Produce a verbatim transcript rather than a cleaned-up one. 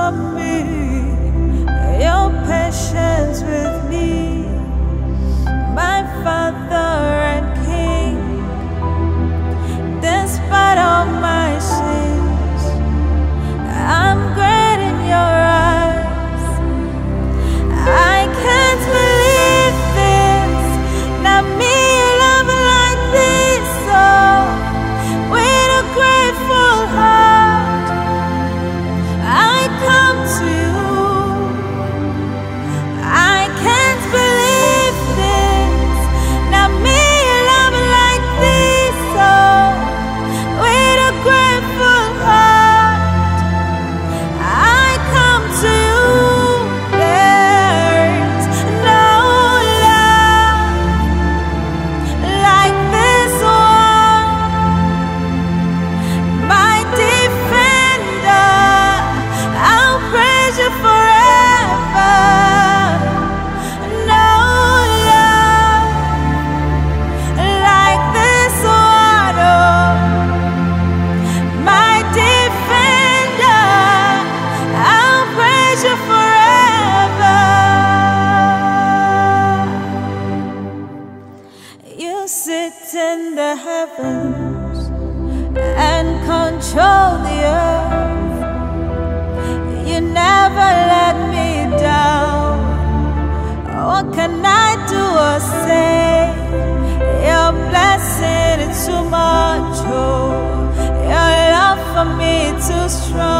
for me, your patience with me, my Father and King. Despite all my sins, I'm great in your eyes. I can't believe this, not me, you love me like this. Oh, with a grateful heart, I come to you. I can't believe this, not me, you love me like this. Oh, with a grateful heart, I come to you. There's no love like this one, my defender. I'll praise you forever. No love like this one, oh, my defender. I'll praise you forever. You sit in the heavens and control the earth. You never let me down. What can I do or say? Your blessing is too much, oh, your love for me too strong.